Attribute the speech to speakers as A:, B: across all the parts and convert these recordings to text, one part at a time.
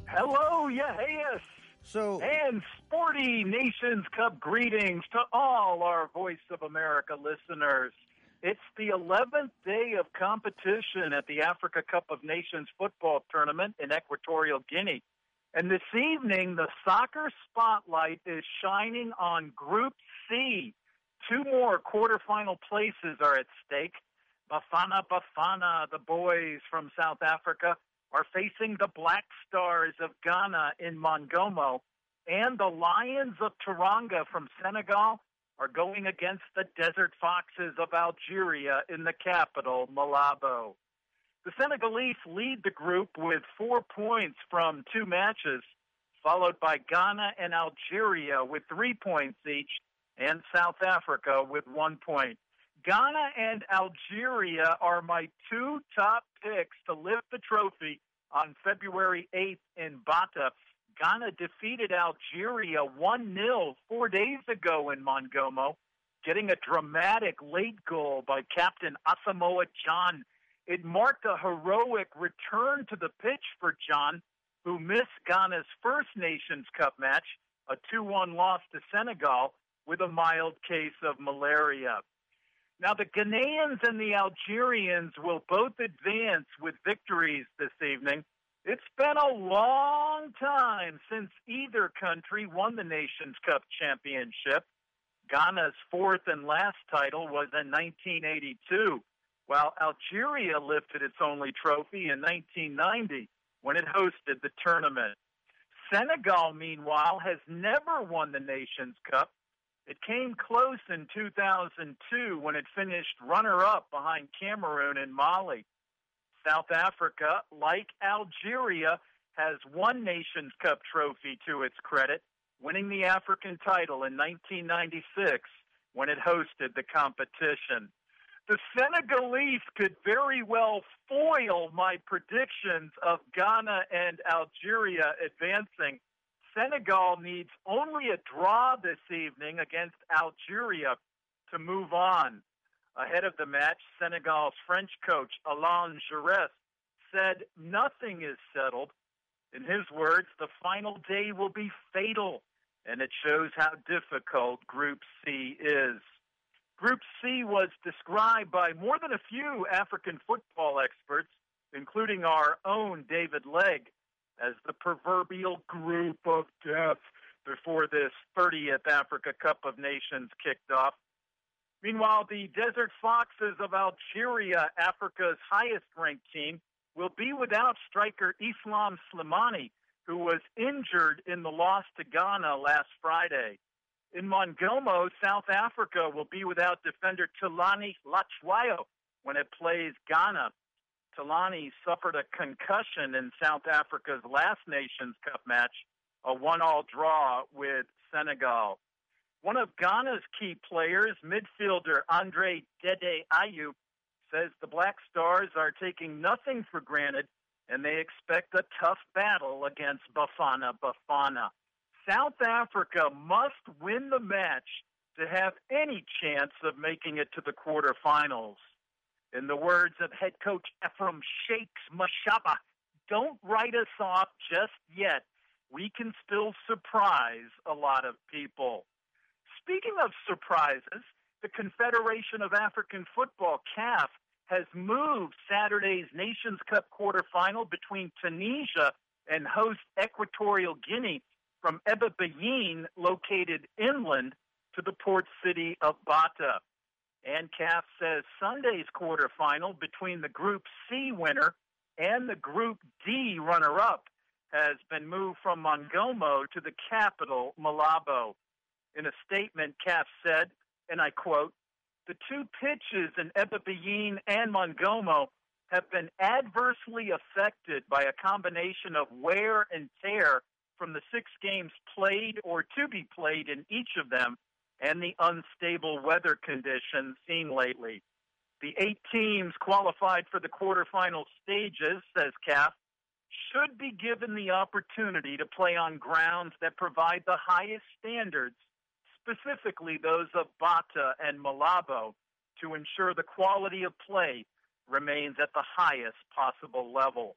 A: Hello, yes. And Sporty Nations Cup greetings to all our Voice of America listeners. It's the 11th day of competition at the Africa Cup of Nations football tournament in Equatorial Guinea. And this evening, the soccer spotlight is shining on Group C. 2 more quarterfinal places are at stake. Bafana, the boys from South Africa, are facing the Black Stars of Ghana in Mongomo, and the Lions of Teranga from Senegal are going against the Desert Foxes of Algeria in the capital, Malabo. The Senegalese lead the group with 4 points from 2 matches, followed by Ghana and Algeria with 3 points each, and South Africa with 1 point. Ghana and Algeria are my 2 top picks to lift the trophy on February 8th in Bata. Ghana defeated Algeria 1-0 4 days ago in Mongomo, getting a dramatic late goal by Captain Asamoah Gyan. It marked a heroic return to the pitch for Gyan, who missed Ghana's first Nations Cup match, a 2-1 loss to Senegal, with a mild case of malaria. Now, the Ghanaians and the Algerians will both advance with victories this evening. It's been a long time since either country won the Nations Cup championship. Ghana's 4th and last title was in 1982, while Algeria lifted its only trophy in 1990 when it hosted the tournament. Senegal, meanwhile, has never won the Nations Cup. It came close in 2002 when it finished runner-up behind Cameroon and Mali. South Africa, like Algeria, has 1 Nations Cup trophy to its credit, winning the African title in 1996 when it hosted the competition. The Senegalese could very well foil my predictions of Ghana and Algeria advancing. Senegal needs only a draw this evening against Algeria to move on. Ahead of the match, Senegal's French coach, Alain Giresse, said nothing is settled. In his words, the final day will be fatal, and it shows how difficult Group C is. Group C was described by more than a few African football experts, including our own David Legg, as the proverbial group of death before this 30th Africa Cup of Nations kicked off. Meanwhile, the Desert Foxes of Algeria, Africa's highest-ranked team, will be without striker Islam Slimani, who was injured in the loss to Ghana last Friday. In Mongomo, South Africa will be without defender Thulani Hlatshwayo when it plays Ghana. Thulani suffered a concussion in South Africa's last Nations Cup match, a 1-1 draw with Senegal. One of Ghana's key players, midfielder Andre Dede Ayew, says the Black Stars are taking nothing for granted and they expect a tough battle against Bafana Bafana. South Africa must win the match to have any chance of making it to the quarterfinals. In the words of head coach Ephraim Shakes Mashaba, don't write us off just yet. We can still surprise a lot of people. Speaking of surprises, the Confederation of African Football, CAF, has moved Saturday's Nations Cup quarterfinal between Tunisia and host Equatorial Guinea from Eba Beyin, located inland, to the port city of Bata. And CAF says Sunday's quarterfinal between the Group C winner and the Group D runner-up has been moved from Mongomo to the capital, Malabo. In a statement, CAF said, and I quote, "The 2 pitches in Eba Beyin and Mongomo have been adversely affected by a combination of wear and tear from the 6 games played or to be played in each of them and the unstable weather conditions seen lately. The 8 teams qualified for the quarterfinal stages, says CAF, should be given the opportunity to play on grounds that provide the highest standards, specifically those of Bata and Malabo, to ensure the quality of play remains at the highest possible level.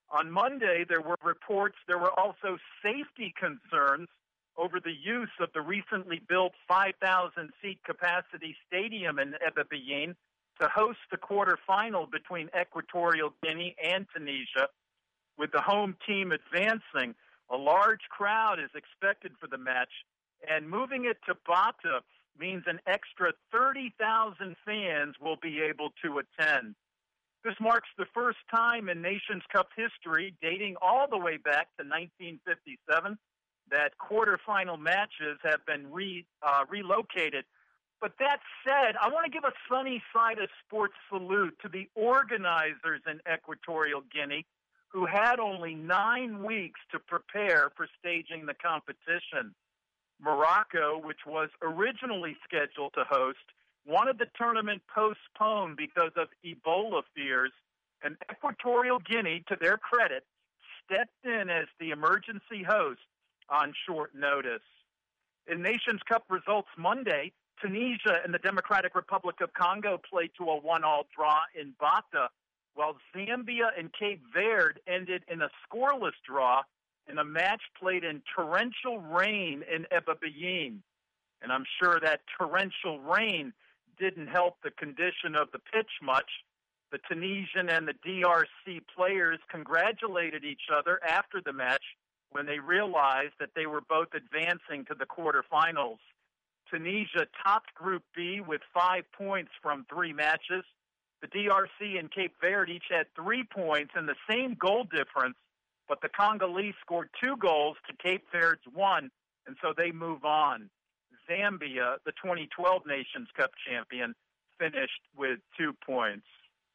A: On Monday, there were reports there were also safety concerns over the use of the recently built 5,000-seat capacity stadium in Ebabiyyin to host the quarterfinal between Equatorial Guinea and Tunisia. With the home team advancing, a large crowd is expected for the match, and moving it to Bata means an extra 30,000 fans will be able to attend. This marks the first time in Nations Cup history, dating all the way back to 1957, that quarterfinal matches have been relocated. But that said, I want to give a sunny side of sports salute to the organizers in Equatorial Guinea, who had only 9 weeks to prepare for staging the competition. Morocco, which was originally scheduled to host, wanted the tournament postponed because of Ebola fears, and Equatorial Guinea, to their credit, stepped in as the emergency host on short notice. In Nations Cup results Monday, Tunisia and the Democratic Republic of Congo played to a 1-1 draw in Bata, while Zambia and Cape Verde ended in a scoreless draw in a match played in torrential rain in Ebabiyyin. And I'm sure that torrential rain didn't help the condition of the pitch much. The Tunisian and the DRC players congratulated each other after the match when they realized that they were both advancing to the quarterfinals. Tunisia topped Group B with 5 points from 3 matches. The DRC and Cape Verde each had 3 points and the same goal difference, but the Congolese scored 2 goals to Cape Verde's 1, and so they move on. Zambia, the 2012 Nations Cup champion, finished with 2 points.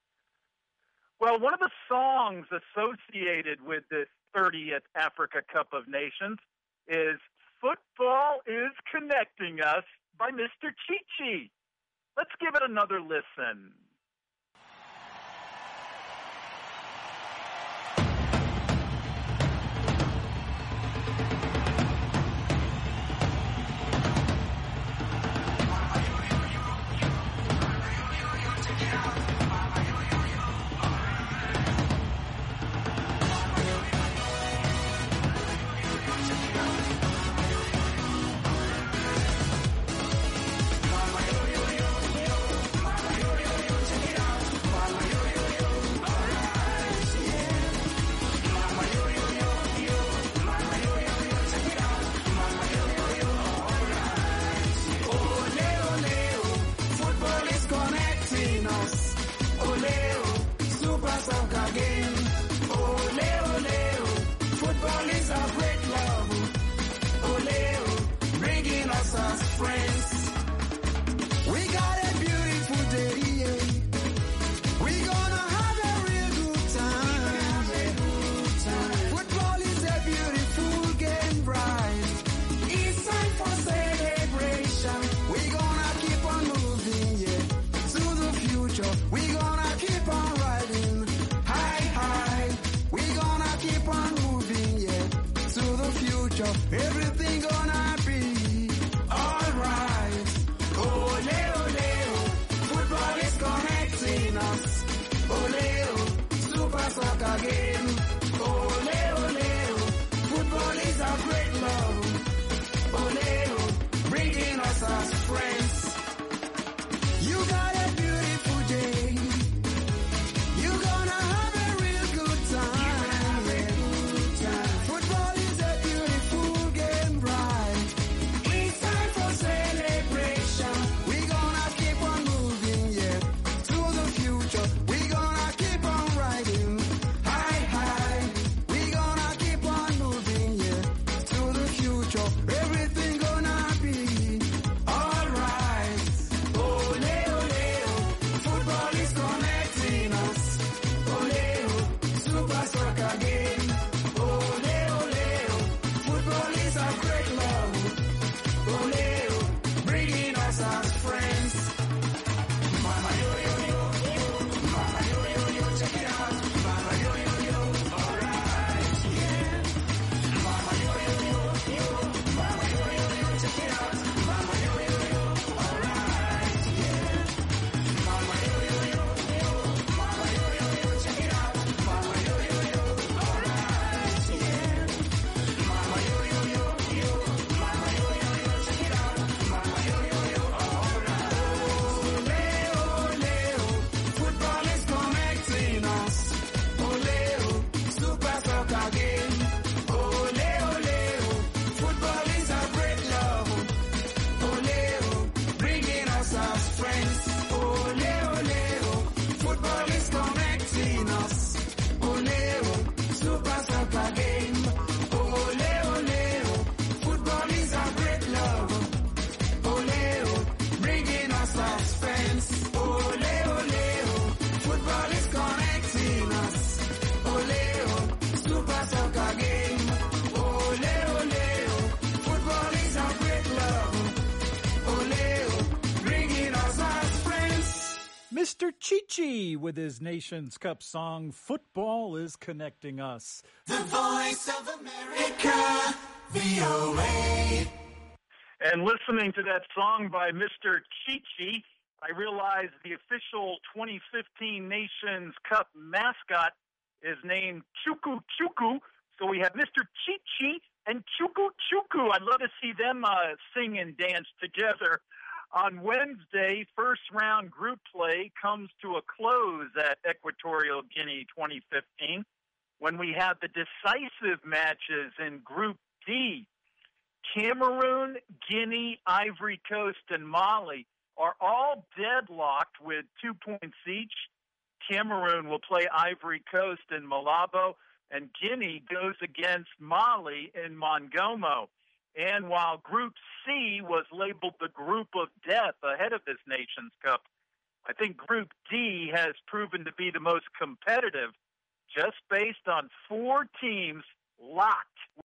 A: Well, one of the songs associated with this 30th Africa Cup of Nations is "Football is Connecting Us" by Mr. Chichi. Let's give it another listen.
B: Everything gonna be alright. Ole, ole, football is connecting us. Ole, super soccer game. Ole, ole, football is a great love. Ole, bringing us as friends. You got a beautiful day. You're gonna have a real good time. Football is a beautiful game, right?
C: Mr. Chi-Chi with his Nations Cup song, Football is Connecting Us.
B: The Voice of America, VOA.
A: And listening to that song by Mr. Chi-Chi, I realized the official 2015 Nations Cup mascot is named Chuku Chuku. So we have Mr. Chi-Chi and Chuku Chuku. I'd love to see them sing and dance together. On Wednesday, first round group play comes to a close at Equatorial Guinea 2015 when we have the decisive matches in Group D. Cameroon, Guinea, Ivory Coast, and Mali are all deadlocked with 2 points each. Cameroon will play Ivory Coast in Malabo, and Guinea goes against Mali in Mongomo. And while Group C was labeled the group of death ahead of this Nations Cup, I think Group D has proven to be the most competitive, just based on 4 teams locked